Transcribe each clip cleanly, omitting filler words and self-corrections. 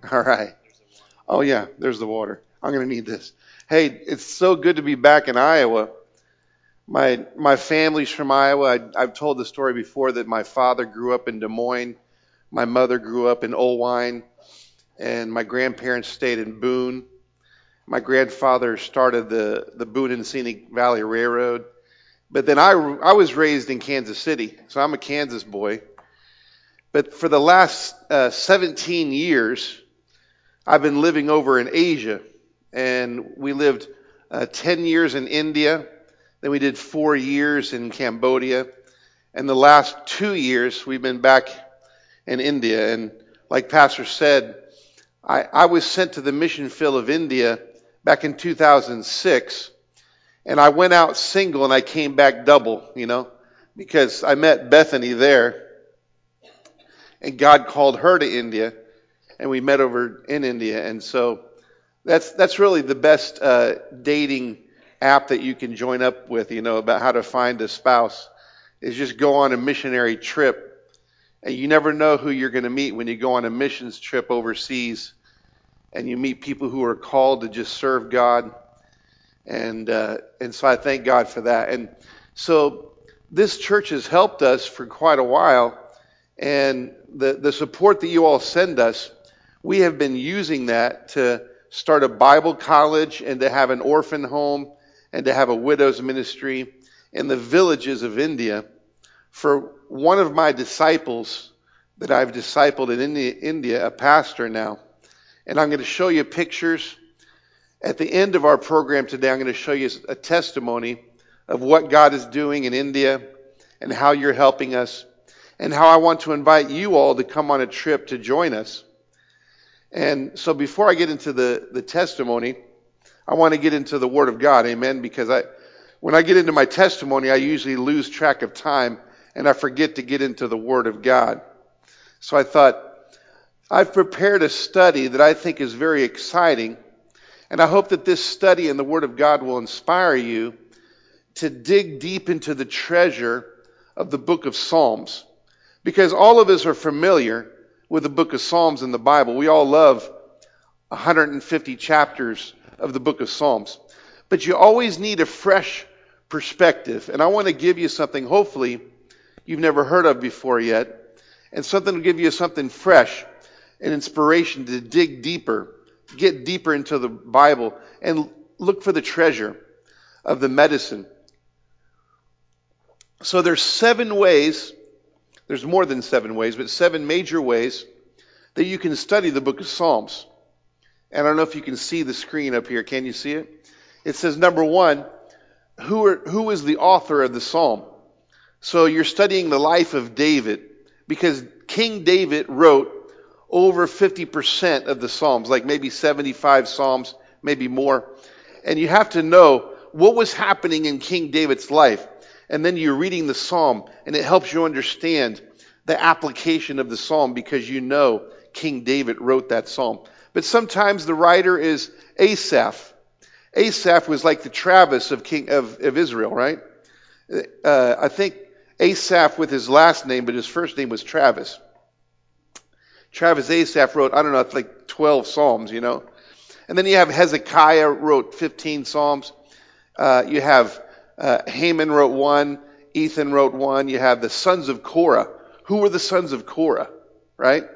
All right. Oh yeah, there's the water. I'm gonna need this. Hey, it's so good to be back in Iowa. My family's from Iowa. I've told the story before that my father grew up in Des Moines, my mother grew up in Owine, and my grandparents stayed in Boone. My grandfather started the Boone and Scenic Valley Railroad. But then I was raised in Kansas City, so I'm a Kansas boy. But for the last 17 years, I've been living over in Asia, and we lived 10 years in India. Then we did 4 years in Cambodia. And the last 2 years, we've been back in India. And like Pastor said, I was sent to the mission field of India back in 2006. And I went out single and I came back double, because I met Bethany there. And God called her to India. And we met over in India. And so that's really the best dating app that you can join up with, about how to find a spouse, is just go on a missionary trip. And you never know who you're going to meet when you go on a missions trip overseas and you meet people who are called to just serve God. And so I thank God for that. And so this church has helped us for quite a while. And the support that you all send us, we have been using that to start a Bible college and to have an orphan home and to have a widow's ministry in the villages of India. For one of my disciples that I've discipled in India, a pastor now, and I'm going to show you pictures. At the end of our program today, I'm going to show you a testimony of what God is doing in India and how you're helping us and how I want to invite you all to come on a trip to join us. And so before I get into the testimony, I want to get into the Word of God, amen, because when I get into my testimony, I usually lose track of time and I forget to get into the Word of God. So I thought, I've prepared a study that I think is very exciting, and I hope that this study in the Word of God will inspire you to dig deep into the treasure of the book of Psalms. Because all of us are familiar with the book of Psalms in the Bible. We all love 150 chapters of the book of Psalms. But you always need a fresh perspective. And I want to give you something hopefully you've never heard of before yet. And something to give you something fresh, an inspiration to dig deeper, get deeper into the Bible, and look for the treasure of the medicine. So there's 7 ways, there's more than 7 ways, but 7 major ways that you can study the book of Psalms. And I don't know if you can see the screen up here. Can you see it? It says, number 1, who is the author of the psalm? So you're studying the life of David, because King David wrote over 50% of the Psalms, like maybe 75 Psalms, maybe more. And you have to know what was happening in King David's life. And then you're reading the Psalm, and it helps you understand the application of the Psalm because you know King David wrote that Psalm. But sometimes the writer is Asaph. Asaph was like the Travis of Israel, right? I think Asaph with his last name, but his first name was Travis. Travis Asaph wrote, I don't know, it's like 12 Psalms, And then you have Hezekiah wrote 15 Psalms. You have Haman wrote 1. Ethan wrote 1. You have the sons of Korah. Who were the sons of Korah, right?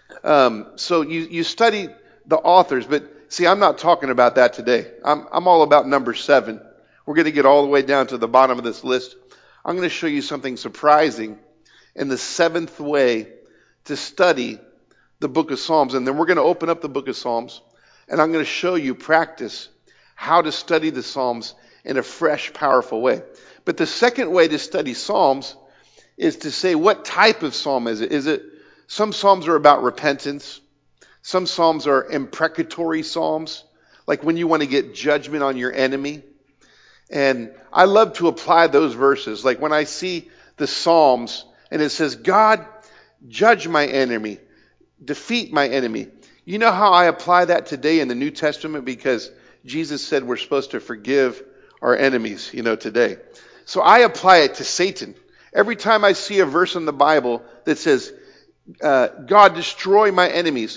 So you study the authors, but see, I'm not talking about that today. I'm all about number 7. We're going to get all the way down to the bottom of this list. I'm going to show you something surprising in the 7th way to study the book of Psalms. And then we're going to open up the book of Psalms, and I'm going to show you practice how to study the Psalms in a fresh, powerful way. But the second way to study Psalms is to say, what type of psalm is it? Some psalms are about repentance. Some psalms are imprecatory psalms, like when you want to get judgment on your enemy. And I love to apply those verses. Like when I see the Psalms and it says, God, judge my enemy, defeat my enemy. You know how I apply that today in the New Testament? Because Jesus said we're supposed to forgive our enemies, today. So I apply it to Satan. Every time I see a verse in the Bible that says, God, destroy my enemies,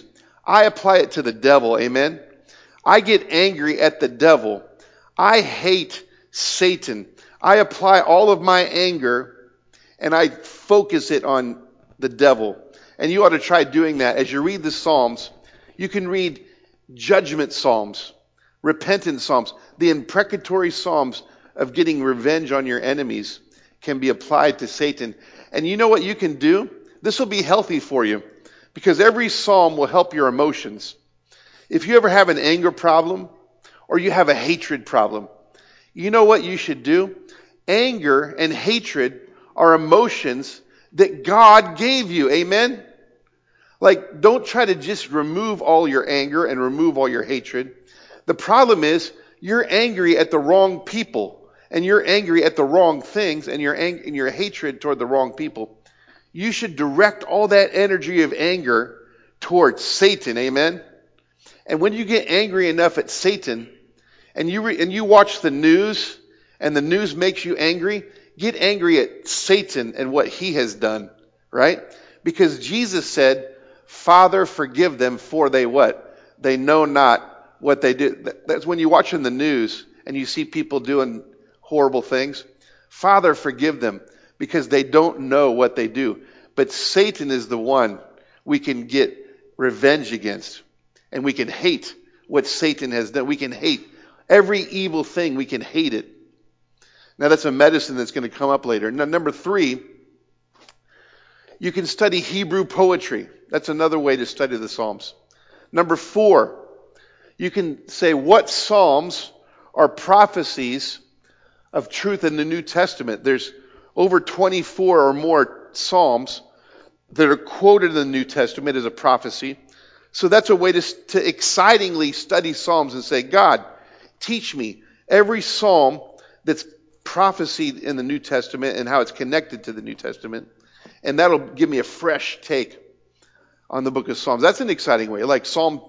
I apply it to the devil. Amen. I get angry at the devil. I hate Satan. I apply all of my anger and I focus it on the devil. And you ought to try doing that. As you read the Psalms, you can read judgment Psalms, repentant Psalms. The imprecatory Psalms of getting revenge on your enemies can be applied to Satan. And you know what you can do? This will be healthy for you because every Psalm will help your emotions. If you ever have an anger problem or you have a hatred problem, you know what you should do? Anger and hatred are emotions that God gave you. Amen? Like, don't try to just remove all your anger and remove all your hatred. The problem is you're angry at the wrong people and you're angry at the wrong things and your hatred toward the wrong people. You should direct all that energy of anger towards Satan. Amen? And when you get angry enough at Satan and you watch the news and the news makes you angry, get angry at Satan and what he has done, right? Because Jesus said, Father, forgive them for they what? They know not what they do. That's when you watch in the news and you see people doing horrible things. Father, forgive them because they don't know what they do. But Satan is the one we can get revenge against. And we can hate what Satan has done. We can hate every evil thing. We can hate it. Now that's a medicine that's going to come up later. Now, number 3, you can study Hebrew poetry. That's another way to study the Psalms. Number 4, you can say what Psalms are prophecies of truth in the New Testament. There's over 24 or more Psalms that are quoted in the New Testament as a prophecy. So that's a way to excitingly study Psalms and say, God, teach me every Psalm that's prophesied in the New Testament and how it's connected to the New Testament. And that'll give me a fresh take on the book of Psalms. That's an exciting way. Like Psalm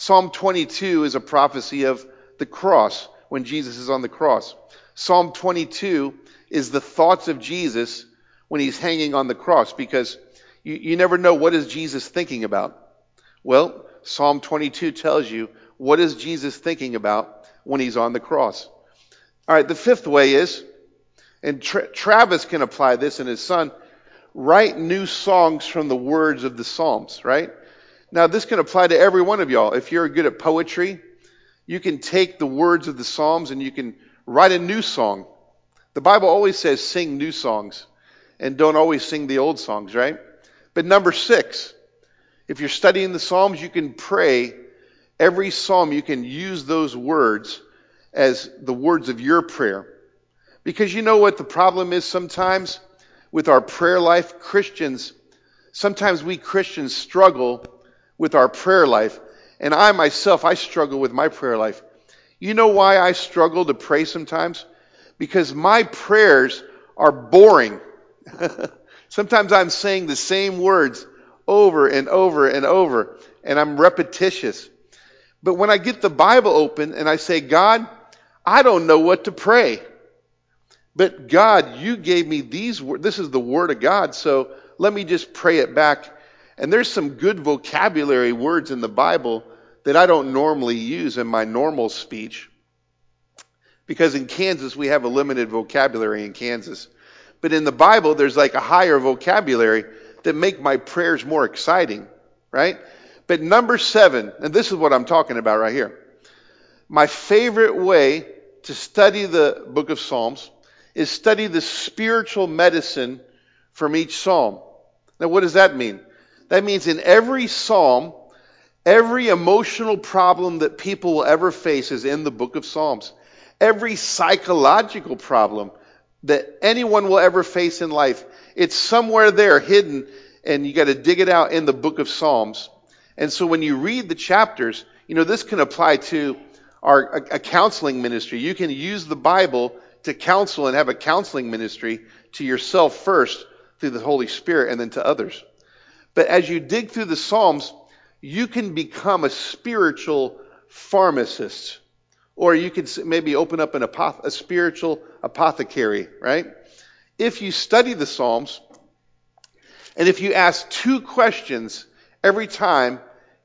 22 is a prophecy of the cross when Jesus is on the cross. Psalm 22 is the thoughts of Jesus when he's hanging on the cross, because you never know what is Jesus thinking about. Well, Psalm 22 tells you what is Jesus thinking about when he's on the cross. All right, the 5th way is, and Travis can apply this and his son, write new songs from the words of the Psalms, right? Now, this can apply to every one of y'all. If you're good at poetry, you can take the words of the Psalms and you can write a new song. The Bible always says sing new songs and don't always sing the old songs, right? But number 6, if you're studying the Psalms, you can pray every Psalm. You can use those words as the words of your prayer. Because you know what the problem is sometimes with our prayer life? Sometimes we Christians struggle with our prayer life. And I struggle with my prayer life. You know why I struggle to pray sometimes? Because my prayers are boring. Sometimes I'm saying the same words over and over and over, and I'm repetitious. But when I get the Bible open and I say, God, I don't know what to pray. But God, you gave me these words. This is the word of God, so let me just pray it back. And there's some good vocabulary words in the Bible that I don't normally use in my normal speech. Because in Kansas, we have a limited vocabulary in Kansas. But in the Bible, there's like a higher vocabulary that make my prayers more exciting, right? But number 7, and this is what I'm talking about right here. My favorite way to study the book of Psalms is study the spiritual medicine from each psalm. Now, what does that mean? That means in every psalm, every emotional problem that people will ever face is in the book of Psalms. Every psychological problem that anyone will ever face in life, it's somewhere there hidden, and you got to dig it out in the book of Psalms. And so when you read the chapters, this can apply to a counseling ministry. You can use the Bible to counsel and have a counseling ministry to yourself first through the Holy Spirit and then to others. But as you dig through the Psalms, you can become a spiritual pharmacist. Or you could maybe open up a spiritual apothecary, right? If you study the Psalms, and if you ask 2 questions every time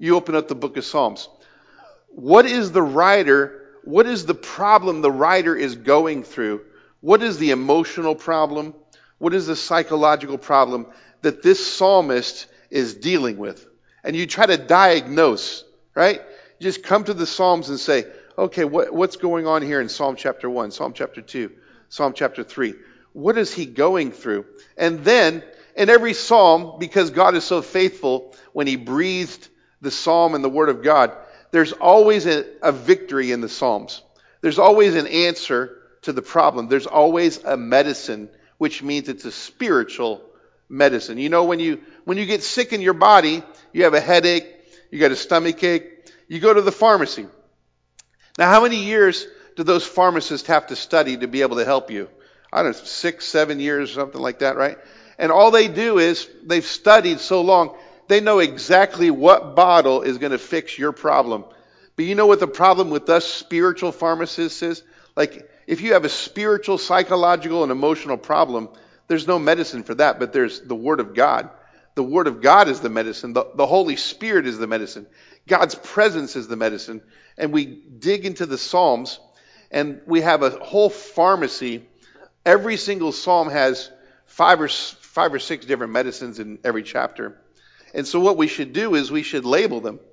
You open up the book of Psalms. What is the problem the writer is going through? What is the emotional problem? What is the psychological problem that this psalmist is dealing with? And you try to diagnose, right? You just come to the Psalms and say, okay, what's going on here in Psalm chapter 1, Psalm chapter 2, Psalm chapter 3? What is he going through? And then, in every psalm, because God is so faithful, when he breathed the psalm and the word of God, there's always a victory in the Psalms. There's always an answer to the problem. There's always a medicine, which means it's a spiritual medicine. You know, when you get sick in your body, you have a headache, you got a stomach ache, you go to the pharmacy. Now, how many years do those pharmacists have to study to be able to help you? I don't know, 6, 7 years, something like that, right? And all they do is they've studied so long, they know exactly what bottle is going to fix your problem. But you know what the problem with us spiritual pharmacists is? Like, if you have a spiritual, psychological, and emotional problem, there's no medicine for that, but there's the Word of God. The Word of God is the medicine. The Holy Spirit is the medicine. God's presence is the medicine. And we dig into the Psalms, and we have a whole pharmacy. Every single psalm has five or six different medicines in every chapter. And so what we should do is we should label them.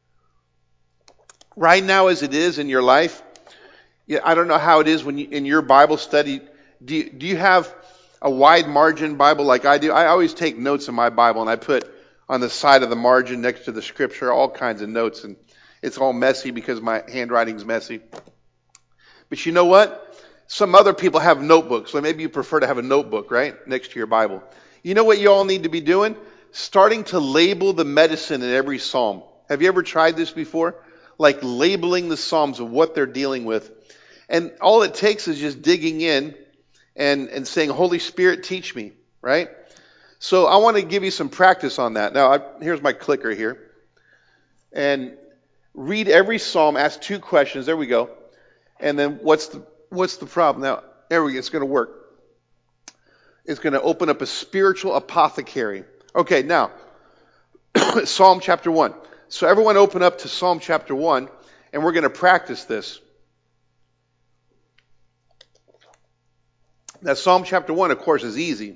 Right now as it is in your life, I don't know how it is when in your Bible study, do you have a wide margin Bible like I do? I always take notes in my Bible, and I put on the side of the margin next to the scripture all kinds of notes, and it's all messy because my handwriting's messy. But you know what? Some other people have notebooks, so maybe you prefer to have a notebook, right, next to your Bible. You know what you all need to be doing? Starting to label the medicine in every psalm. Have you ever tried this before? Like labeling the psalms of what they're dealing with. And all it takes is just digging in and saying, Holy Spirit, teach me, right? So I want to give you some practice on that. Now, here's my clicker here. And read every psalm, ask 2 questions. There we go. And then what's the problem? Now, there we go. It's going to work. It's going to open up a spiritual apothecary. Okay, now, Psalm chapter 1. So everyone open up to Psalm chapter 1, and we're going to practice this. Now, Psalm chapter 1, of course, is easy.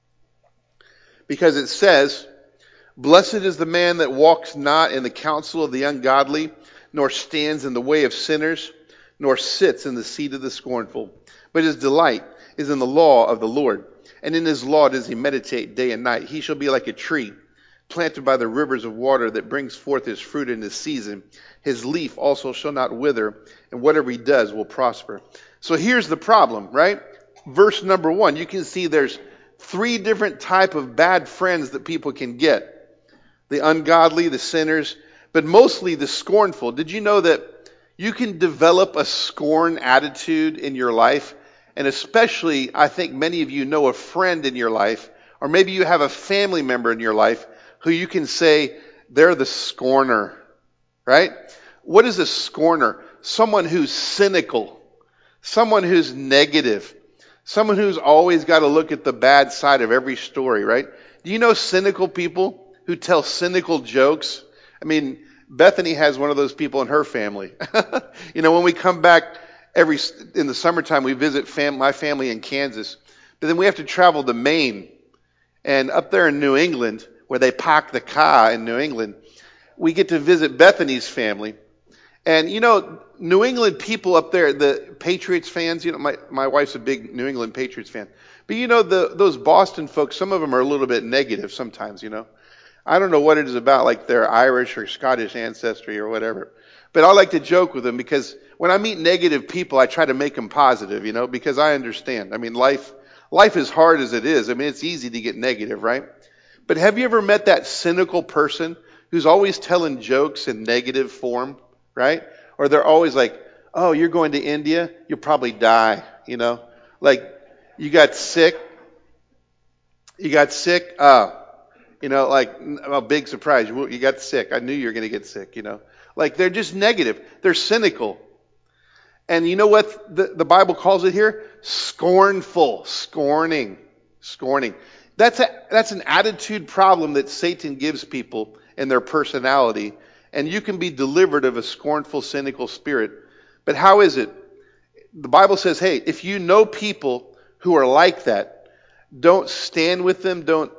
Because it says, Blessed is the man that walks not in the counsel of the ungodly, nor stands in the way of sinners, nor sits in the seat of the scornful. But his delight is in the law of the Lord, and in his law does he meditate day and night. He shall be like a tree planted by the rivers of water that brings forth his fruit in his season. His leaf also shall not wither, and whatever he does will prosper. So here's the problem, right? Verse number 1, you can see there's 3 different type of bad friends that people can get. The ungodly, the sinners, but mostly the scornful. Did you know that you can develop a scorn attitude in your life? And especially, I think many of you know a friend in your life, or maybe you have a family member in your life who you can say, they're the scorner, right? What is a scorner? Someone who's cynical, someone who's negative, someone who's always got to look at the bad side of every story, right? Do you know cynical people who tell cynical jokes? I mean, Bethany has one of those people in her family. You know, when we come back in the summertime, we visit my family in Kansas, but then we have to travel to Maine. And up there in New England, where they park the car in New England, we get to visit Bethany's family. And, you know, New England people up there, the Patriots fans, you know, my wife's a big New England Patriots fan. But, you know, those Boston folks, some of them are a little bit negative sometimes, you know. I don't know what it is about, like their Irish or Scottish ancestry or whatever. But I like to joke with them because when I meet negative people, I try to make them positive, you know, because I understand. I mean, life is hard as it is. I mean, it's easy to get negative, right? But have you ever met that cynical person who's always telling jokes in negative form, right? Or they're always like, oh, you're going to India? You'll probably die, you know? Like, you got sick? You know, like, a big surprise. You got sick. I knew you were going to get sick, you know? Like, they're just negative. They're cynical. And you know what the Bible calls it here? Scornful. Scorning. That's an attitude problem that Satan gives people in their personality. and you can be delivered of a scornful, cynical spirit. But how is it? The Bible says, hey, if you know people who are like that, don't stand with them, don't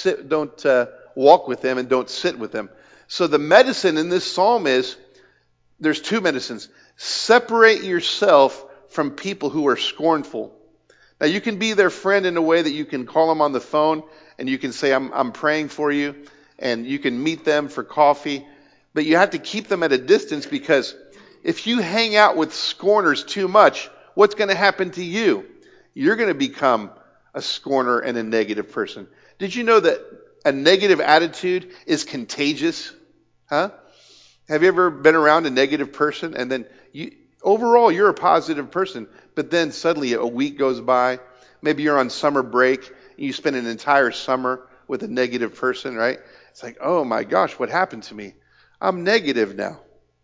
walk with them, and don't sit with them. So the medicine in this psalm is, there's two medicines. Separate yourself from people who are scornful. Now you can be their friend in a way that you can call them on the phone and you can say, I'm praying for you, and you can meet them for coffee. But you have to keep them at a distance, because if you hang out with scorners too much, what's going to happen to you? You're going to become a scorner and a negative person. Did you know that a negative attitude is contagious? Huh? Have you ever been around a negative person and then overall you're a positive person, but then suddenly a week goes by, maybe you're on summer break, and you spend an entire summer with a negative person, right? It's like, oh my gosh, what happened to me? I'm negative now.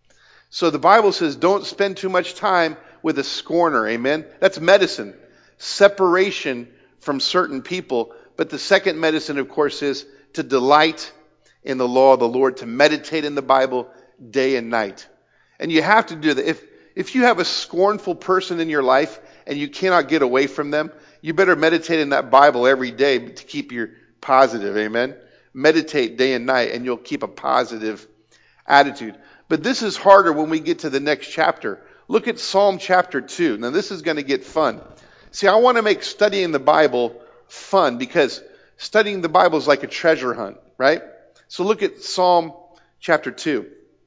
So the Bible says don't spend too much time with a scorner, amen? That's medicine. Separation from certain people. But the second medicine, of course, is to delight in the law of the Lord, to meditate in the Bible day and night. And you have to do that. If you have a scornful person in your life and you cannot get away from them, you better meditate in that Bible every day to keep your positive, amen? Meditate day and night and you'll keep a positive attitude. But this is harder when we get to the next chapter. Look at Psalm chapter 2. Now this is going to get fun. See, I want to make studying the Bible fun, because studying the Bible is like a treasure hunt, right? So look at Psalm chapter 2.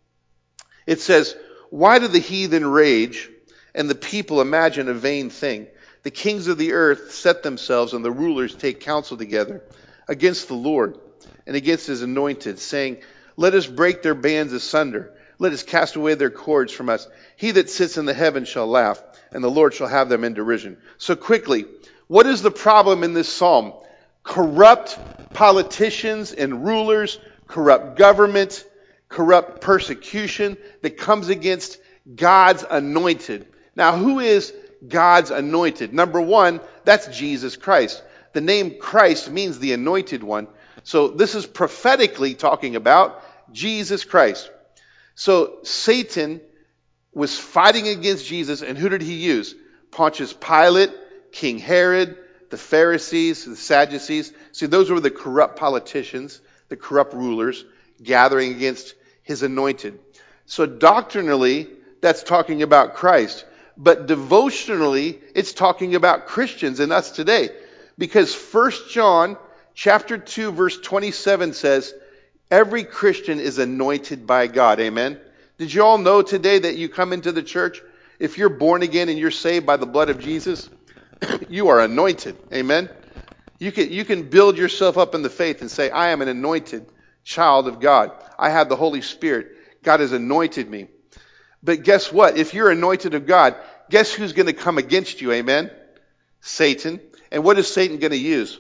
It says, why do the heathen rage and the people imagine a vain thing? The kings of the earth set themselves and the rulers take counsel together against the Lord and against his anointed, saying, let us break their bands asunder. Let us cast away their cords from us. He that sits in the heavens shall laugh, and the Lord shall have them in derision. So quickly, what is the problem in this psalm? Corrupt politicians and rulers, corrupt government, corrupt persecution that comes against God's anointed. Now, who is God's anointed? Number one, that's Jesus Christ. The name Christ means the anointed one. So this is prophetically talking about Jesus Christ. So Satan was fighting against Jesus, and who did he use? Pontius Pilate, King Herod, the Pharisees, the Sadducees. See, those were the corrupt politicians, the corrupt rulers gathering against his anointed. So doctrinally, that's talking about Christ. But devotionally, it's talking about Christians and us today. Because 1 John chapter 2, verse 27 says, every Christian is anointed by God. Amen? Did you all know today that you come into the church, if you're born again and you're saved by the blood of Jesus, you are anointed. Amen? You can build yourself up in the faith and say, I am an anointed child of God. I have the Holy Spirit. God has anointed me. But guess what? If you're anointed of God, guess who's going to come against you? Amen? Satan. And what is Satan going to use?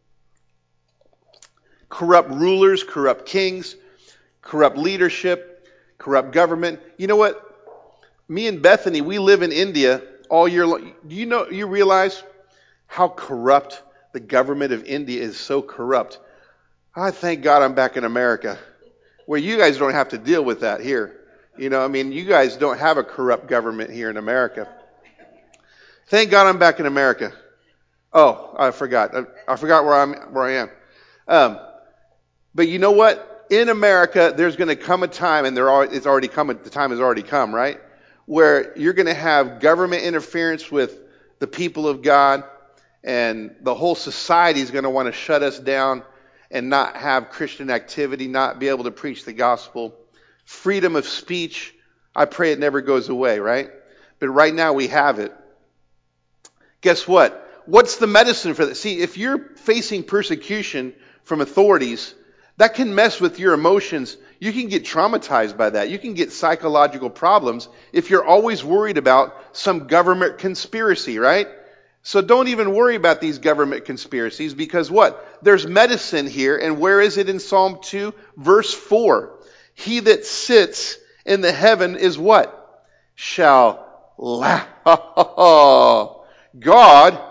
Corrupt rulers, corrupt kings, corrupt leadership, corrupt government. You know what? Me and Bethany, we live in India all year long. Do you realize how corrupt the government of India is? So corrupt. I thank God I'm back in America, where you guys don't have to deal with that here. You guys don't have a corrupt government here in America. Thank God I'm back in America. Oh, I forgot. I forgot where I am. But you know what? In America, there's going to come a time, and it's already come. The time has already come, right? Where you're going to have government interference with the people of God, and the whole society is going to want to shut us down and not have Christian activity, not be able to preach the gospel. Freedom of speech, I pray it never goes away, right? But right now we have it. Guess what? What's the medicine for that? See, if you're facing persecution from authorities, that can mess with your emotions. You can get traumatized by that. You can get psychological problems if you're always worried about some government conspiracy, right? So don't even worry about these government conspiracies, because what? There's medicine here. And where is it in Psalm 2? Verse 4. He that sits in the heaven is what? Shall laugh. God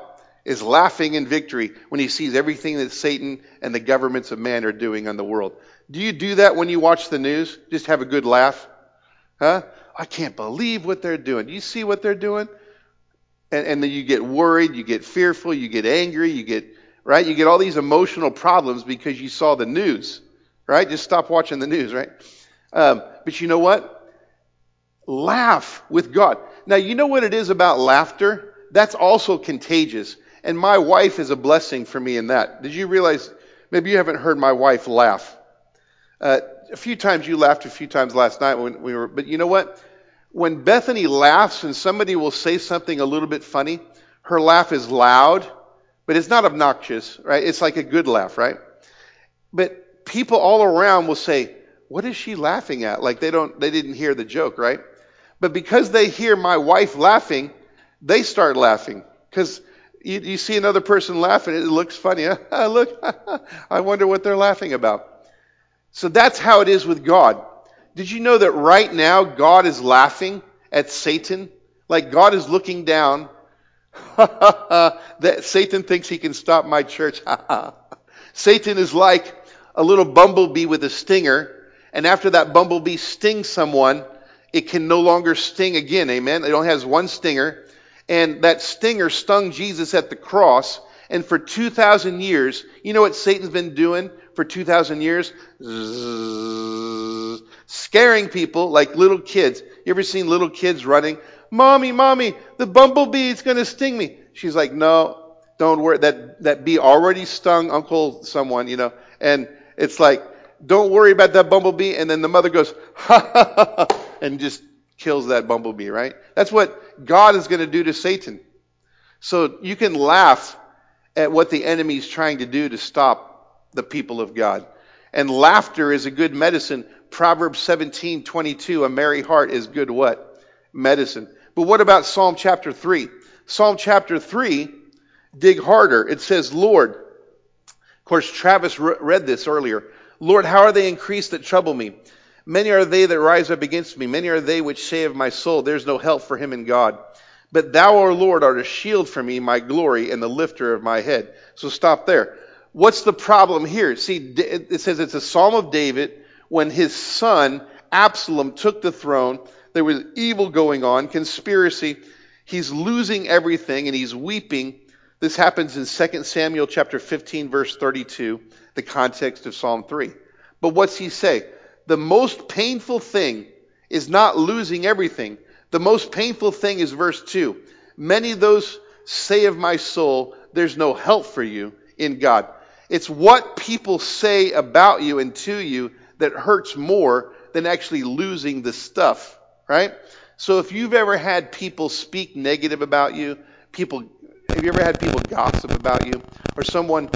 is laughing in victory when he sees everything that Satan and the governments of man are doing on the world. Do you do that when you watch the news? Just have a good laugh? Huh? I can't believe what they're doing. Do you see what they're doing? And then you get worried, you get fearful, you get angry, you get all these emotional problems because you saw the news, right? Just stop watching the news, right? But you know what? Laugh with God. Now, you know what it is about laughter? That's also contagious. And my wife is a blessing for me in that. Did you realize, maybe you haven't heard my wife laugh. A few times you laughed a few times last night when we were, but you know what? When Bethany laughs and somebody will say something a little bit funny, her laugh is loud, but it's not obnoxious, right? It's like a good laugh, right? But people all around will say, what is she laughing at? Like they didn't hear the joke, right? But because they hear my wife laughing, they start laughing. Because you see another person laughing, it looks funny. Look, I wonder what they're laughing about. So that's how it is with God. Did you know that right now God is laughing at Satan? Like God is looking down. That Satan thinks he can stop my church. Satan is like a little bumblebee with a stinger. And after that bumblebee stings someone, it can no longer sting again. Amen. It only has one stinger. And that stinger stung Jesus at the cross. And for 2,000 years, you know what Satan's been doing for 2,000 years? Scaring people like little kids. You ever seen little kids running? Mommy, the bumblebee is going to sting me. She's like, no, don't worry. That bee already stung Uncle someone, And it's like, don't worry about that bumblebee. And then the mother goes, ha, ha, ha, ha, and just kills that bumblebee, right? That's what God is going to do to Satan. So you can laugh at what the enemy is trying to do to stop the people of God. And laughter is a good medicine. Proverbs 17:22, a merry heart is good what? Medicine. But what about Psalm chapter 3? Psalm chapter 3, dig harder. It says, Lord, of course, Travis read this earlier. Lord, how are they increased that trouble me? Many are they that rise up against me. Many are they which say of my soul, there's no help for him in God. But thou, O Lord, art a shield for me, my glory, and the lifter of my head. So stop there. What's the problem here? See, it says it's a Psalm of David when his son, Absalom, took the throne. There was evil going on, conspiracy. He's losing everything, and he's weeping. This happens in 2 Samuel chapter 15, verse 32, the context of Psalm 3. But what's he say? The most painful thing is not losing everything. The most painful thing is verse 2. Many of those say of my soul, there's no help for you in God. It's what people say about you and to you that hurts more than actually losing the stuff, right? So if you've ever had people speak negative about you, have you ever had people gossip about you? Or someone,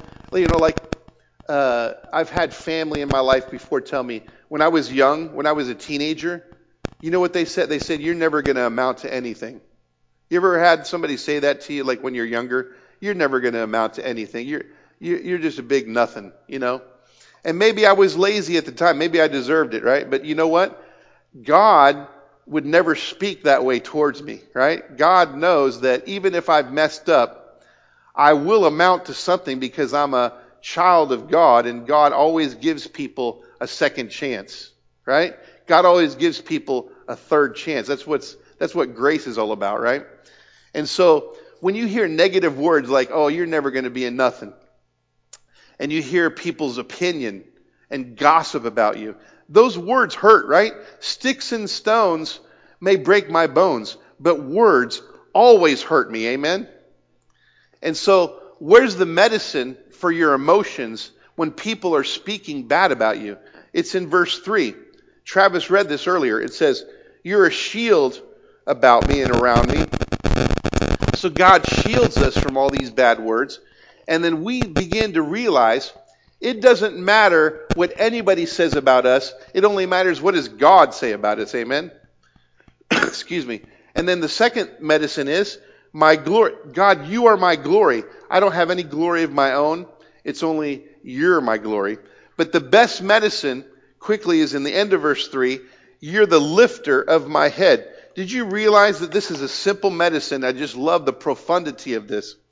I've had family in my life before tell me, when I was young, when I was a teenager, you know what they said? They said, you're never going to amount to anything. You ever had somebody say that to you, like when you're younger? You're never going to amount to anything. You're just a big nothing, And maybe I was lazy at the time. Maybe I deserved it, right? But you know what? God would never speak that way towards me, right? God knows that even if I've messed up, I will amount to something because I'm a child of God, and God always gives people a second chance, right? God always gives people a third chance. That's what grace is all about, right? And so when you hear negative words like, oh, you're never going to be a nothing, and you hear people's opinion and gossip about you, those words hurt, right? Sticks and stones may break my bones, but words always hurt me, amen? And so where's the medicine for your emotions when people are speaking bad about you? It's in verse 3. Travis read this earlier. It says, you're a shield about me and around me. So God shields us from all these bad words. And then we begin to realize it doesn't matter what anybody says about us. It only matters what does God say about us. Amen? Excuse me. And then the second medicine is my glory. God, you are my glory. I don't have any glory of my own. It's only you're my glory. But the best medicine quickly is in the end of verse 3. You're the lifter of my head. Did you realize that this is a simple medicine? I just love the profundity of this.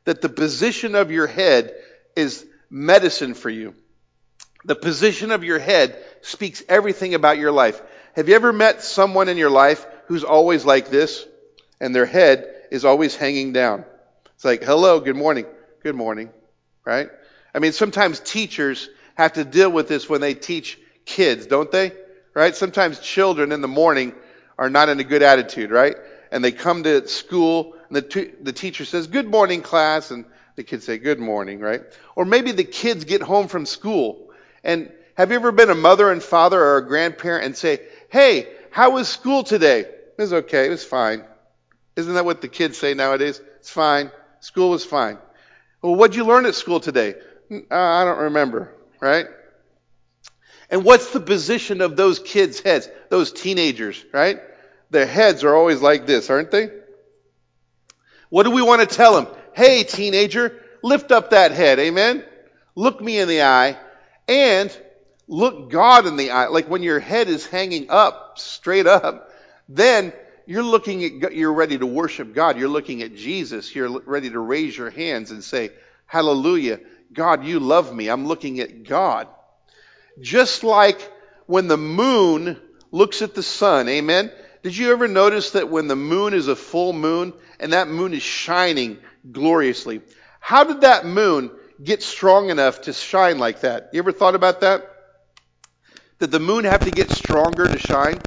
that the position of your head is medicine for you. The position of your head speaks everything about your life. Have you ever met someone in your life who's always like this, and their head is always hanging down? It's like, hello, good morning, right? I mean, sometimes teachers have to deal with this when they teach kids, don't they? Right? Sometimes children in the morning are not in a good attitude, right? And they come to school, and the teacher says, good morning, class, and the kids say, good morning, right? Or maybe the kids get home from school, and have you ever been a mother and father or a grandparent and say, hey, how was school today? It was okay, it was fine. Isn't that what the kids say nowadays? It's fine. School was fine. Well, what'd you learn at school today? I don't remember, right? And what's the position of those kids' heads, those teenagers, right? Their heads are always like this, aren't they? What do we want to tell them? Hey, teenager, lift up that head, amen? Look me in the eye and look God in the eye. Like when your head is hanging up, straight up, then you're ready to worship God. You're looking at Jesus. You're ready to raise your hands and say, hallelujah, God, you love me. I'm looking at God. Just like when the moon looks at the sun, amen? Did you ever notice that when the moon is a full moon and that moon is shining gloriously, how did that moon get strong enough to shine like that? You ever thought about that? Did the moon have to get stronger to shine?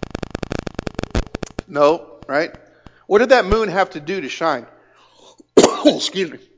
No, right? What did that moon have to do to shine? Excuse me.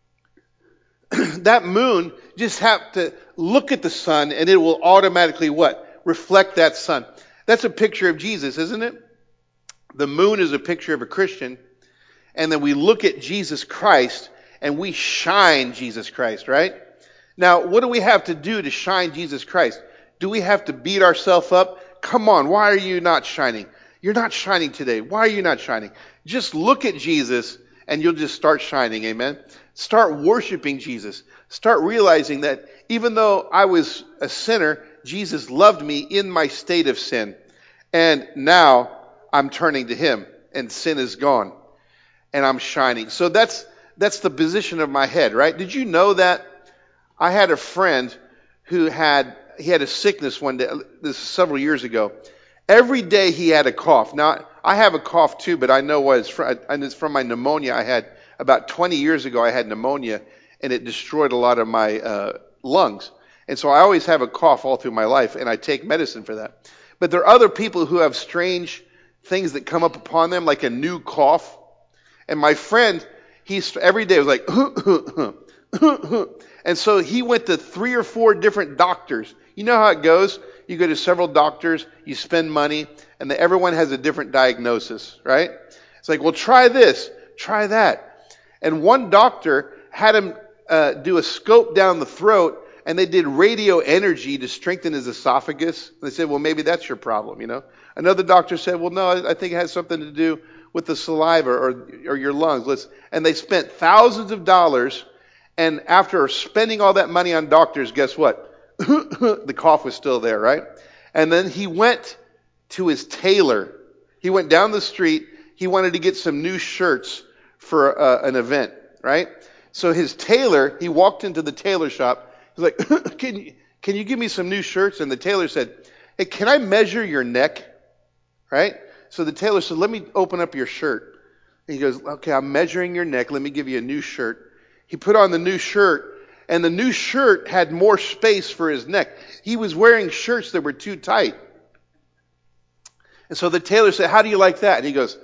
That moon just have to look at the sun and it will automatically what? Reflect that sun. That's a picture of Jesus, isn't it? The moon is a picture of a Christian, and then we look at Jesus Christ and we shine Jesus Christ, right? Now, what do we have to do to shine Jesus Christ? Do we have to beat ourselves up? Come on, why are you not shining? You're not shining today. Why are you not shining? Just look at Jesus and you'll just start shining, amen? Start worshiping Jesus. Start realizing that even though I was a sinner, Jesus loved me in my state of sin. And now I'm turning to Him and sin is gone and I'm shining. So that's the position of my head, right? Did you know that I had a friend who had a sickness one day, this is several years ago. Every day he had a cough. Now, I have a cough too, but I know what it's from, and it's from my pneumonia. I had about 20 years ago, I had pneumonia, and it destroyed a lot of my lungs. And so I always have a cough all through my life, and I take medicine for that. But there are other people who have strange things that come up upon them, like a new cough. And my friend, every day was like, and so he went to 3 or 4 different doctors. You know how it goes? You go to several doctors, you spend money, and everyone has a different diagnosis, right? It's like, well, try this, try that. And one doctor had him do a scope down the throat, and they did radio energy to strengthen his esophagus. And they said, well, maybe that's your problem, you know. Another doctor said, well, no, I think it has something to do with the saliva or your lungs. And they spent thousands of dollars, and after spending all that money on doctors, guess what? The cough was still there, right? And then he went to his tailor. He went down the street. He wanted to get some new shirts for an event, right? So his tailor, he walked into the tailor shop. He's like, can you give me some new shirts? And the tailor said, hey, can I measure your neck? Right? So the tailor said, let me open up your shirt. And he goes, okay, I'm measuring your neck. Let me give you a new shirt. He put on the new shirt. And the new shirt had more space for his neck. He was wearing shirts that were too tight. And so the tailor said, how do you like that? And he goes,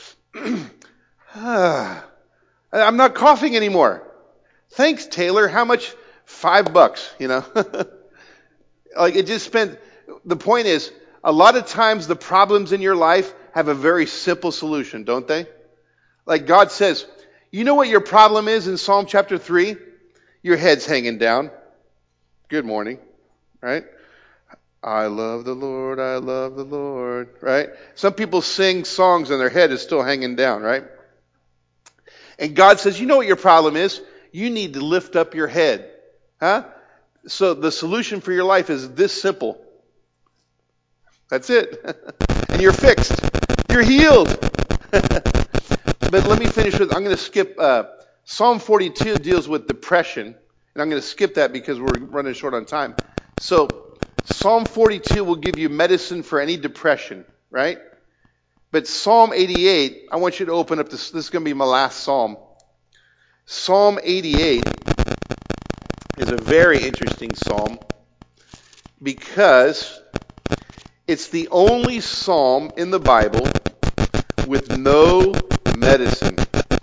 I'm not coughing anymore. Thanks, tailor. How much? $5, you know. Like it just spent. The point is, a lot of times the problems in your life have a very simple solution, don't they? Like God says, you know what your problem is in Psalm chapter 3? Your head's hanging down. Good morning, right? I love the Lord, right? Some people sing songs and their head is still hanging down, right? And God says, you know what your problem is? You need to lift up your head. Huh? So the solution for your life is this simple. That's it. And you're fixed. You're healed. But let me finish with, I'm going to skip Psalm 42 deals with depression, and I'm going to skip that because we're running short on time. So Psalm 42 will give you medicine for any depression, right? But Psalm 88, I want you to open up this. This is going to be my last psalm. Psalm 88 is a very interesting psalm because it's the only psalm in the Bible with no medicine.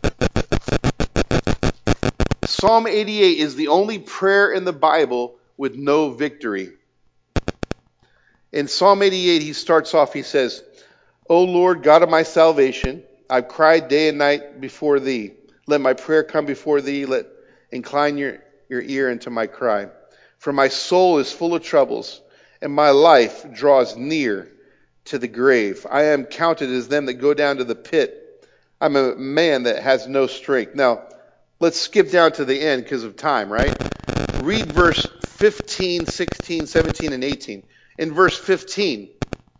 Psalm 88 is the only prayer in the Bible with no victory. In Psalm 88, he starts off, he says, O Lord, God of my salvation, I've cried day and night before thee. Let my prayer come before thee. Incline your ear unto my cry. For my soul is full of troubles, and my life draws near to the grave. I am counted as them that go down to the pit. I'm a man that has no strength. Now, let's skip down to the end because of time, right? Read verse 15, 16, 17, and 18. In verse 15,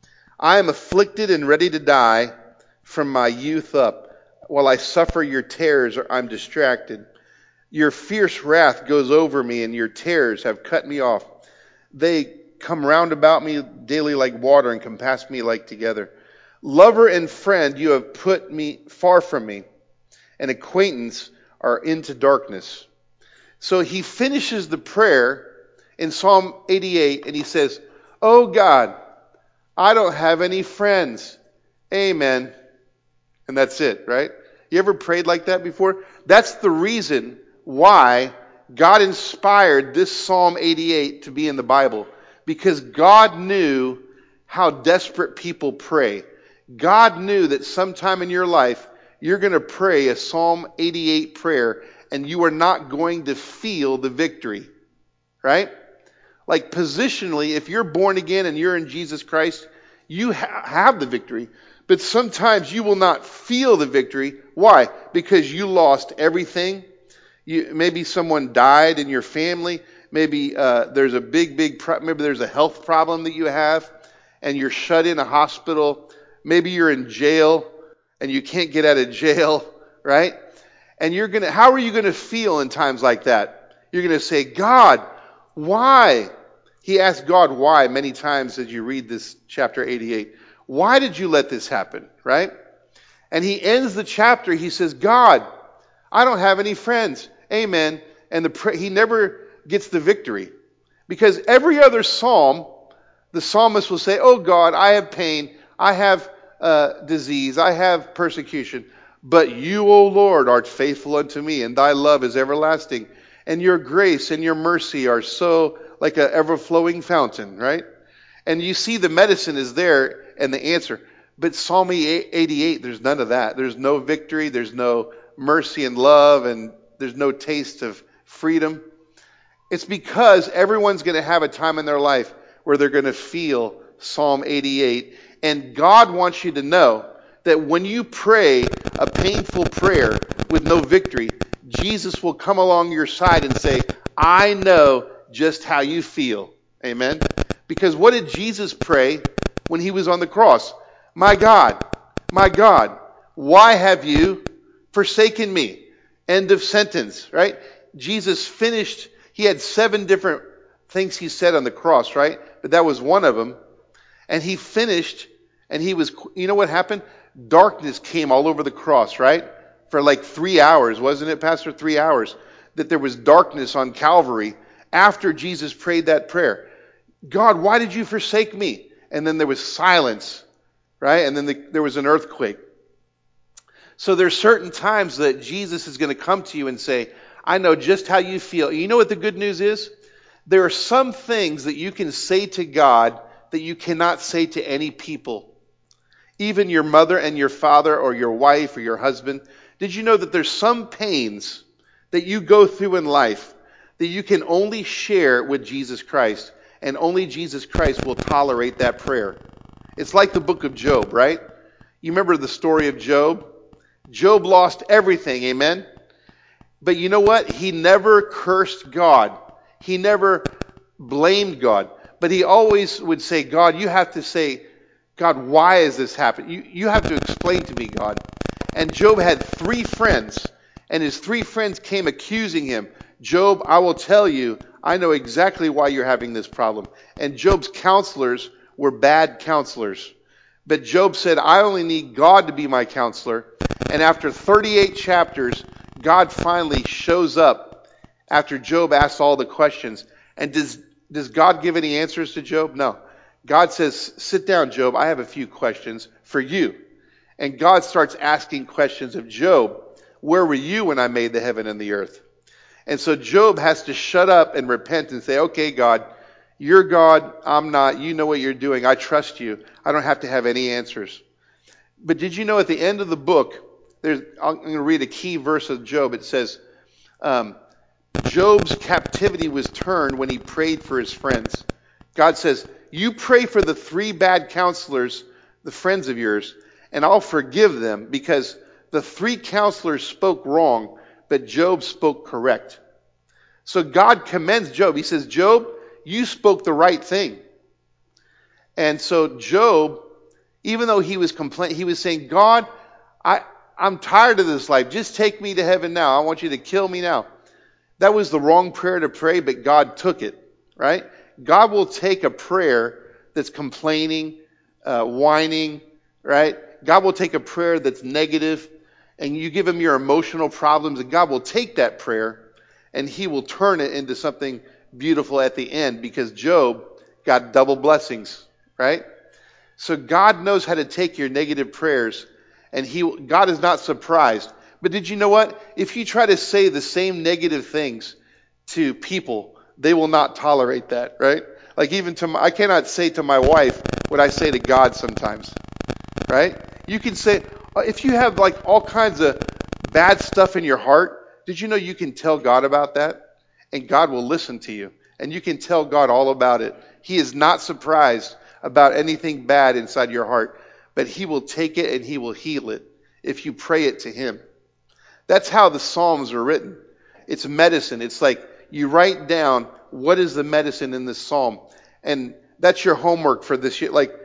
I am afflicted and ready to die from my youth up. While I suffer your terrors, I'm distracted. Your fierce wrath goes over me, and your terrors have cut me off. They come round about me daily like water, and compass me like together. Lover and friend, you have put me far from me, and acquaintance are into darkness. So he finishes the prayer in Psalm 88, and he says, Oh God, I don't have any friends. Amen. And that's it, right? You ever prayed like that before? That's the reason why God inspired this Psalm 88 to be in the Bible. Because God knew how desperate people pray. God knew that sometime in your life, you're going to pray a Psalm 88 prayer, and you are not going to feel the victory. Right? Like positionally, if you're born again and you're in Jesus Christ, you have the victory. But sometimes you will not feel the victory. Why? Because you lost everything. Maybe someone died in your family. Maybe there's a maybe there's a health problem that you have, and you're shut in a hospital. Maybe you're in jail, and you can't get out of jail, right? And how are you gonna feel in times like that? You're gonna say, God, why? He asked God why many times as you read this chapter 88. Why did you let this happen, right? And he ends the chapter, he says, God, I don't have any friends. Amen. And he never gets the victory. Because every other psalm, the psalmist will say, oh God, I have pain, I have disease, I have persecution. But you, O Lord, art faithful unto me, and thy love is everlasting. And your grace and your mercy are so like an ever-flowing fountain, right? And you see the medicine is there and the answer. But Psalm 88, there's none of that. There's no victory. There's no mercy and love. And there's no taste of freedom. It's because everyone's going to have a time in their life where they're going to feel Psalm 88. And God wants you to know that when you pray a painful prayer with no victory, Jesus will come along your side and say, I know just how you feel. Amen. Because what did Jesus pray when he was on the cross? My God, why have you forsaken me? End of sentence, right? Jesus finished, he had 7 different things he said on the cross, right? But that was one of them. And he finished, and you know what happened? Darkness came all over the cross, right? For like 3 hours, wasn't it, Pastor? 3 hours. That there was darkness on Calvary after Jesus prayed that prayer. God, why did you forsake me? And then there was silence, right? And then there was an earthquake. So there's certain times that Jesus is going to come to you and say, I know just how you feel. You know what the good news is? There are some things that you can say to God that you cannot say to any people. Even your mother and your father or your wife or your husband. Did you know that there's some pains that you go through in life that you can only share with Jesus Christ, and only Jesus Christ will tolerate that prayer? It's like the book of Job, right? You remember the story of Job? Job lost everything, amen? But you know what? He never cursed God. He never blamed God. But he always would say, God, you have to say, God, why has this happened? You have to explain to me, God. And Job had 3 friends. And his three friends came accusing him. Job, I will tell you, I know exactly why you're having this problem. And Job's counselors were bad counselors. But Job said, I only need God to be my counselor. And after 38 chapters, God finally shows up after Job asks all the questions. And does God give any answers to Job? No. God says, sit down, Job. I have a few questions for you. And God starts asking questions of Job. Where were you when I made the heaven and the earth? And so Job has to shut up and repent and say, okay, God, you're God, I'm not. You know what you're doing. I trust you. I don't have to have any answers. But did you know at the end of the book, I'm going to read a key verse of Job. It says, Job's captivity was turned when he prayed for his friends. God says, you pray for the three bad counselors, the friends of yours, and I'll forgive them because the three counselors spoke wrong, but Job spoke correct. So God commends Job. He says, Job, you spoke the right thing. And so Job, even though he was complaining, he was saying, God, I'm tired of this life. Just take me to heaven now. I want you to kill me now. That was the wrong prayer to pray, but God took it, right? God will take a prayer that's complaining, whining, right? God will take a prayer that's negative, and you give him your emotional problems, and God will take that prayer, and he will turn it into something beautiful at the end, because Job got double blessings, right? So God knows how to take your negative prayers, and God is not surprised. But did you know what? If you try to say the same negative things to people, they will not tolerate that, right? Like even I cannot say to my wife what I say to God sometimes, right? You can say, if you have like all kinds of bad stuff in your heart, did you know you can tell God about that? And God will listen to you. And you can tell God all about it. He is not surprised about anything bad inside your heart, but he will take it and he will heal it if you pray it to him. That's how the Psalms are written. It's medicine. It's like you write down what is the medicine in this psalm. And that's your homework for this year. Like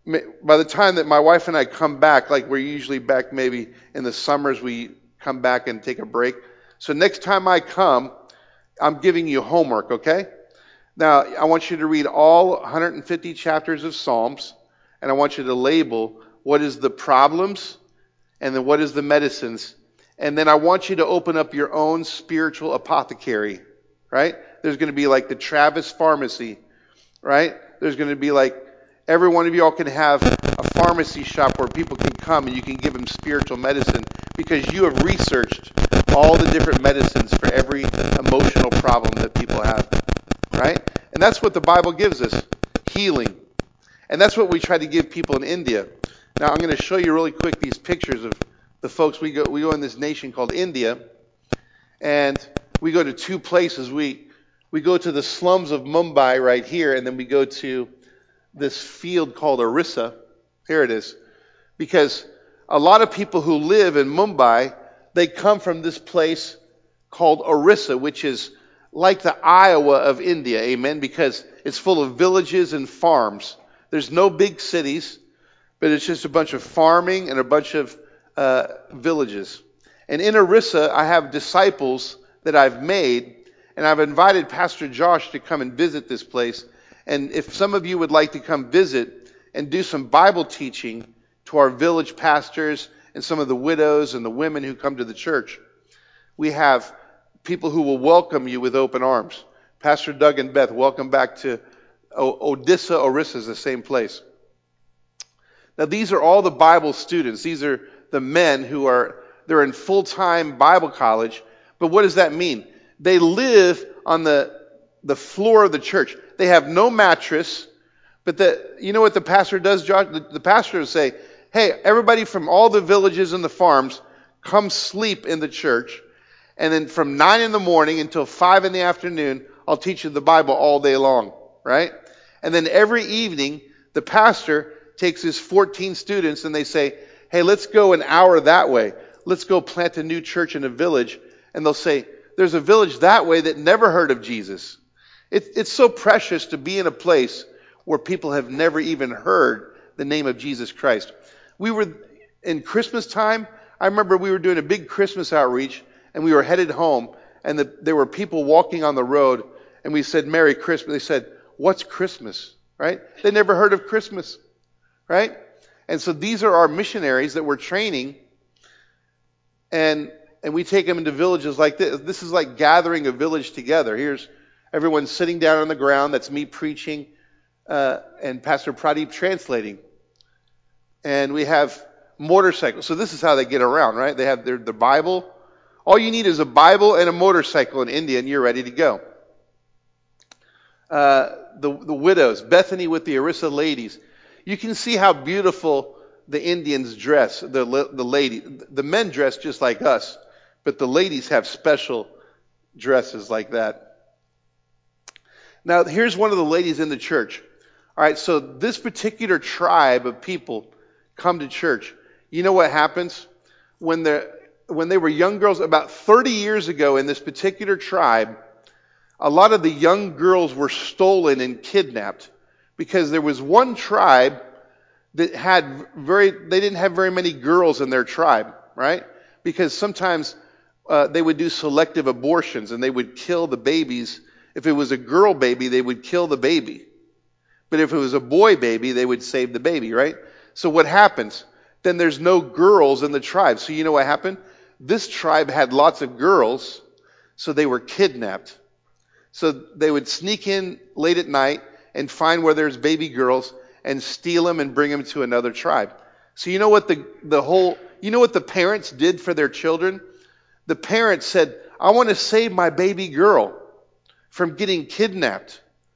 by the time that my wife and I come back, like we're usually back maybe in the summers, we come back and take a break. So next time I come, I'm giving you homework, okay? Now, I want you to read all 150 chapters of Psalms, and I want you to label what is the problems and then what is the medicines. And then I want you to open up your own spiritual apothecary, right? There's going to be like the Travis Pharmacy, right? There's going to be like every one of y'all can have a pharmacy shop where people can come and you can give them spiritual medicine because you have researched all the different medicines for every emotional problem that people have, right? And that's what the Bible gives us, healing. And that's what we try to give people in India. Now I'm going to show you really quick these pictures of the folks. We go in this nation called India, and we go to two places. We go to the slums of Mumbai right here, and then we go to this field called Orissa. Here it is. Because a lot of people who live in Mumbai, they come from this place called Orissa, which is like the Iowa of India, amen, because it's full of villages and farms. There's no big cities, but it's just a bunch of farming and a bunch of villages. And in Orissa, I have disciples that I've made, and I've invited Pastor Josh to come and visit this place. And if some of you would like to come visit and do some Bible teaching to our village pastors and some of the widows and the women who come to the church, we have people who will welcome you with open arms. Pastor Doug and Beth, welcome back to Odessa. Orissa is the same place. Now, these are all the Bible students. These are the men they're in full-time Bible college. But what does that mean? They live on the floor of the church. They have no mattress. But you know what the pastor does, Josh? The pastor will say, hey, everybody from all the villages and the farms, come sleep in the church. And then from 9 in the morning until 5 in the afternoon, I'll teach you the Bible all day long, right? And then every evening, the pastor takes his 14 students and they say, hey, let's go an hour that way. Let's go plant a new church in a village. And they'll say, there's a village that way that never heard of Jesus. It's so precious to be in a place where people have never even heard the name of Jesus Christ. We were in Christmas time. I remember we were doing a big Christmas outreach, and we were headed home, and there were people walking on the road, and we said, Merry Christmas. They said, what's Christmas? Right? They never heard of Christmas. Right? And so these are our missionaries that we're training, and we take them into villages like this. This is like gathering a village together. Here's everyone sitting down on the ground. That's me preaching, and Pastor Pradeep translating. And we have motorcycles. So this is how they get around, right? They have their Bible. All you need is a Bible and a motorcycle in India, and you're ready to go. The widows, Bethany with the Orissa ladies. You can see how beautiful the Indians dress, the lady. The men dress just like us, but the ladies have special dresses like that. Now, here's one of the ladies in the church. All right, so this particular tribe of people come to church. You know what happens? When they were young girls, about 30 years ago in this particular tribe, a lot of the young girls were stolen and kidnapped because there was one tribe that they didn't have very many girls in their tribe, right? Because sometimes they would do selective abortions and they would kill the babies. If it was a girl baby, they would kill the baby. But if it was a boy baby, they would save the baby, right? So what happens? Then there's no girls in the tribe. So you know what happened? This tribe had lots of girls, so they were kidnapped. So they would sneak in late at night and find where there's baby girls and steal them and bring them to another tribe. So you know what you know what the parents did for their children? The parents said, I want to save my baby girl from getting kidnapped.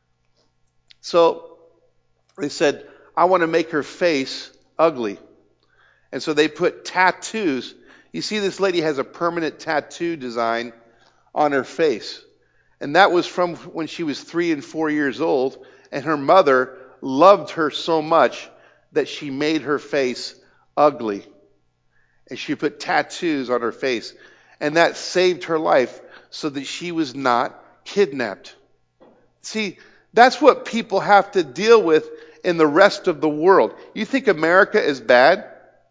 So they said, I want to make her face ugly. And so they put tattoos. You see, this lady has a permanent tattoo design on her face. And that was from when she was 3 and 4 years old. And her mother loved her so much that she made her face ugly. And she put tattoos on her face. And that saved her life so that she was not kidnapped. See, that's what people have to deal with in the rest of the world. You think America is bad?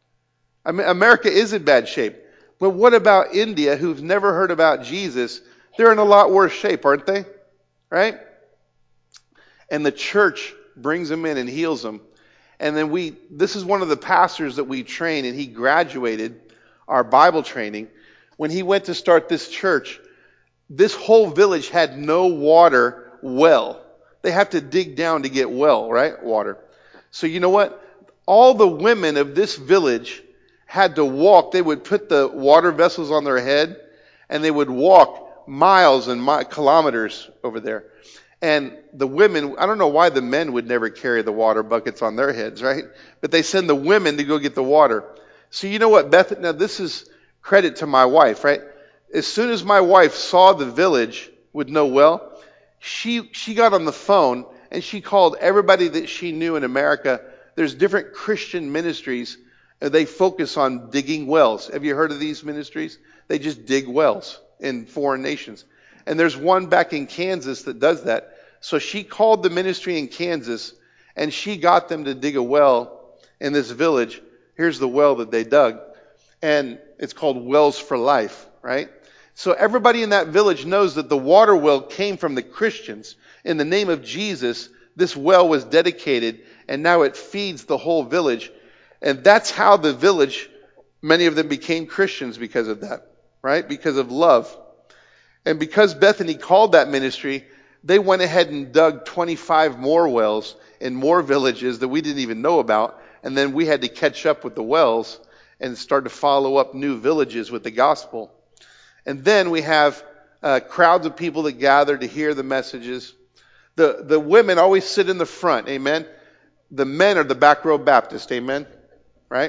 I mean, America is in bad shape. But what about India, who've never heard about Jesus? They're in a lot worse shape, aren't they? Right? And the church brings them in and heals them. And then this is one of the pastors that we train, and he graduated our Bible training. When he went to start this church, this whole village had no water well. They have to dig down to get water. So you know what? All the women of this village had to walk. They would put the water vessels on their head, and they would walk miles and kilometers over there. And the women, I don't know why the men would never carry the water buckets on their heads, right? But they send the women to go get the water. So you know what, Beth? Now this is credit to my wife, right? As soon as my wife saw the village with no well, she got on the phone and she called everybody that she knew in America. There's different Christian ministries. They focus on digging wells. Have you heard of these ministries? They just dig wells in foreign nations. And there's one back in Kansas that does that. So she called the ministry in Kansas and she got them to dig a well in this village. Here's the well that they dug. And it's called Wells for Life, right? So everybody in that village knows that the water well came from the Christians. In the name of Jesus, this well was dedicated, and now it feeds the whole village. And that's how the village, many of them became Christians because of that, right? Because of love. And because Bethany called that ministry, they went ahead and dug 25 more wells in more villages that we didn't even know about. And then we had to catch up with the wells and start to follow up new villages with the gospel. And then we have crowds of people that gather to hear the messages. The women always sit in the front, amen? The men are the back row Baptist, amen? Right?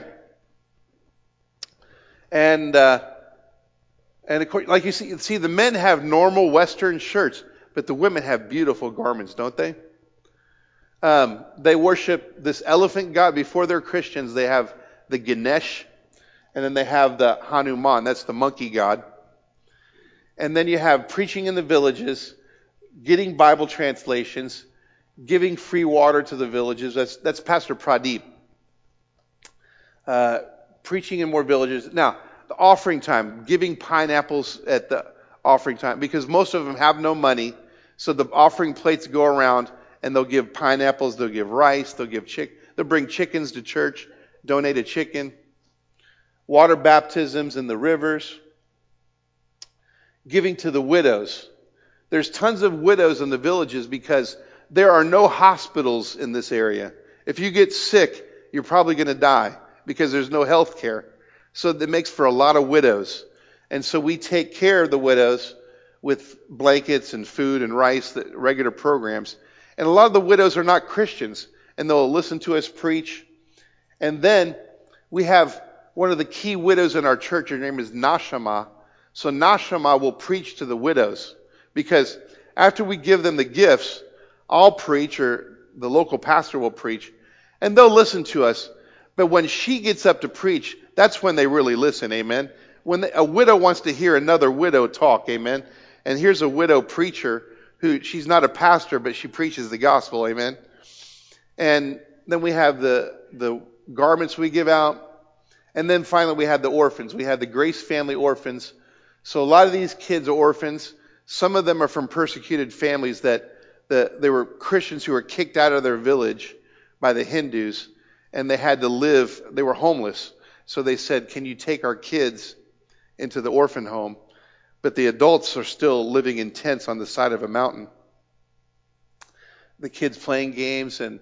And of course, like you see, the men have normal Western shirts, but the women have beautiful garments, don't they? They worship this elephant god. Before they're Christians, they have the Ganesh, and then they have the Hanuman. That's the monkey god. And then you have preaching in the villages, getting Bible translations, giving free water to the villages. That's Pastor Pradeep. Preaching in more villages. Now, offering time, giving pineapples at the offering time, because most of them have no money. So the offering plates go around, and they'll give pineapples, they'll give rice, they'll bring chickens to church, donate a chicken. Water baptisms in the rivers. Giving to the widows. There's tons of widows in the villages because there are no hospitals in this area. If you get sick, you're probably going to die because there's no health care. So that makes for a lot of widows. And so we take care of the widows with blankets and food and rice, regular programs. And a lot of the widows are not Christians, and they'll listen to us preach. And then we have one of the key widows in our church. Her name is Nashama. So Nashama will preach to the widows, because after we give them the gifts, I'll preach, or the local pastor will preach, and they'll listen to us. But when she gets up to preach, that's when they really listen, amen? When a widow wants to hear another widow talk, amen? And here's a widow preacher who, she's not a pastor, but she preaches the gospel, amen? And then we have the garments we give out. And then finally we have the orphans. We have the Grace Family orphans. So a lot of these kids are orphans. Some of them are from persecuted families that they were Christians who were kicked out of their village by the Hindus, and they had to live, they were homeless. So they said, can you take our kids into the orphan home? But the adults are still living in tents on the side of a mountain. The kids playing games and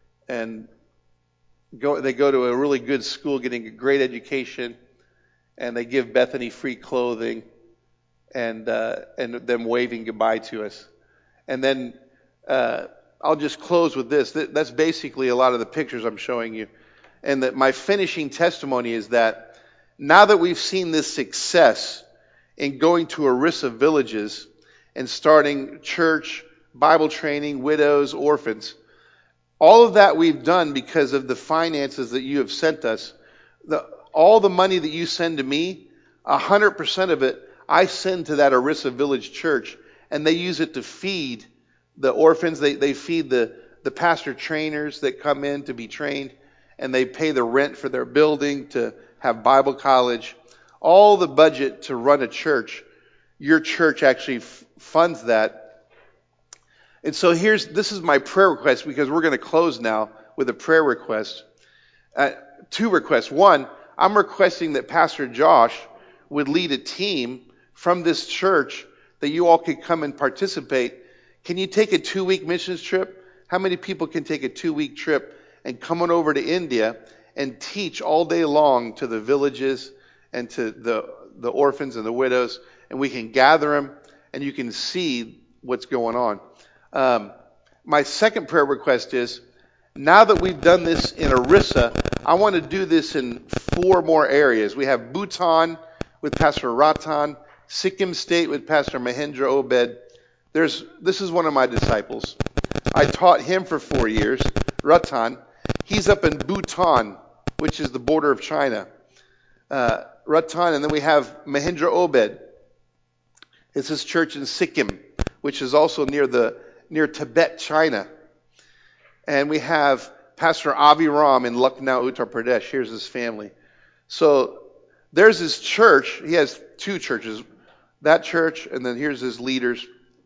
they go to a really good school, getting a great education, and they give Bethany free clothing and them waving goodbye to us. And then I'll just close with this. That's basically a lot of the pictures I'm showing you. And that my finishing testimony is that now that we've seen this success in going to Orissa villages and starting church, Bible training, widows, orphans, all of that we've done because of the finances that you have sent us. All the money that you send to me, 100% of it, I send to that Orissa Village Church, and they use it to feed the orphans. They feed the pastor trainers that come in to be trained, and they pay the rent for their building to have Bible college. All the budget to run a church, your church actually funds that. And so this is my prayer request, because we're going to close now with a prayer request. Two requests. One, I'm requesting that Pastor Josh would lead a team from this church that you all could come and participate. Can you take a 2-week missions trip? How many people can take a 2-week trip and come on over to India and teach all day long to the villages and to the orphans and the widows, and we can gather them and you can see what's going on. My second prayer request is, now that we've done this in Orissa, I want to do this in 4 more areas. We have Bhutan with Pastor Ratan, Sikkim State with Pastor Mahendra Obed. This is one of my disciples. I taught him for 4 years, Ratan. He's up in Bhutan, which is the border of China. Ratan, and then we have Mahendra Obed. It's his church in Sikkim, which is also near Tibet, China. And we have Pastor Avi Ram in Lucknow, Uttar Pradesh. Here's his family. So there's his church. He has 2 churches. That church, and then here's his leaders.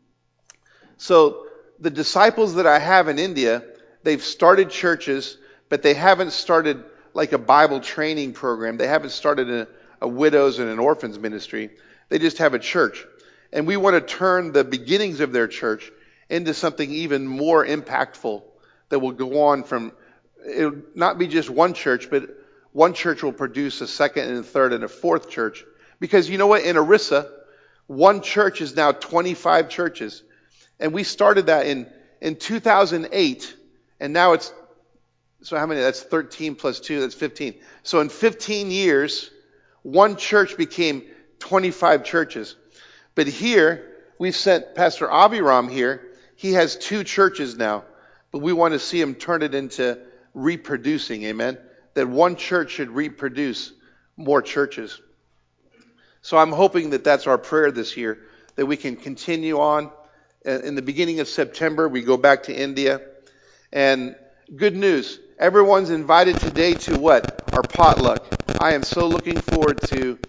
So the disciples that I have in India, they've started churches, but they haven't started like a Bible training program. They haven't started a widows and an orphans ministry. They just have a church. And we want to turn the beginnings of their church into something even more impactful that will go on from, it'll not be just one church, but one church will produce a second and a third and a fourth church. Because you know what? In Orissa, one church is now 25 churches. And we started that in 2008, and now it's, so how many? That's 13 plus 2, that's 15. So in 15 years, one church became 25 churches. But here, we've sent Pastor Abiram here. He has 2 churches now, but we want to see him turn it into reproducing, amen? That one church should reproduce more churches. So I'm hoping that that's our prayer this year, that we can continue on. In the beginning of September, we go back to India. And good news, everyone's invited today to what? Our potluck. I am so looking forward to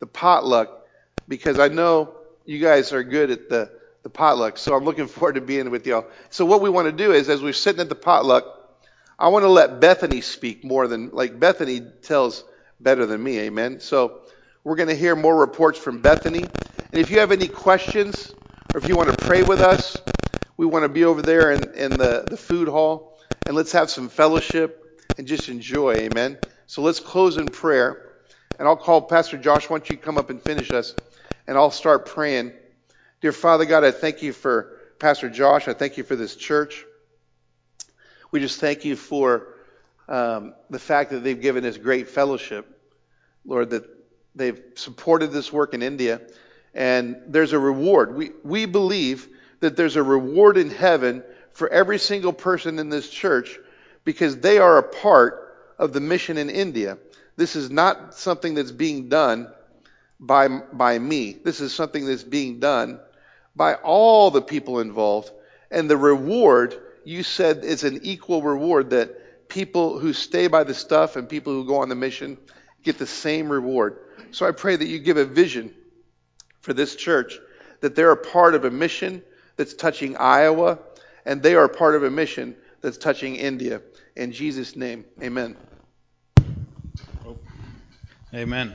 the potluck, because I know you guys are good at the potluck. So I'm looking forward to being with y'all. So what we want to do is, as we're sitting at the potluck, I want to let Bethany speak more than, like, Bethany tells better than me, amen? So we're going to hear more reports from Bethany. And if you have any questions, or if you want to pray with us, we want to be over there in the food hall, and let's have some fellowship and just enjoy, amen? So let's close in prayer. And I'll call Pastor Josh. Why don't you come up and finish us, and I'll start praying. Dear Father God, I thank you for Pastor Josh. I thank you for this church. We just thank you for the fact that they've given us great fellowship, Lord, that they've supported this work in India, and there's a reward. We believe that there's a reward in heaven for every single person in this church because they are a part of the mission in India. This is not something that's being done by me. This is something that's being done by all the people involved. And the reward, you said, is an equal reward, that people who stay by the stuff and people who go on the mission get the same reward. So I pray that you give a vision for this church, that they're a part of a mission that's touching Iowa, and they are a part of a mission that's touching India. In Jesus' name, amen. Amen.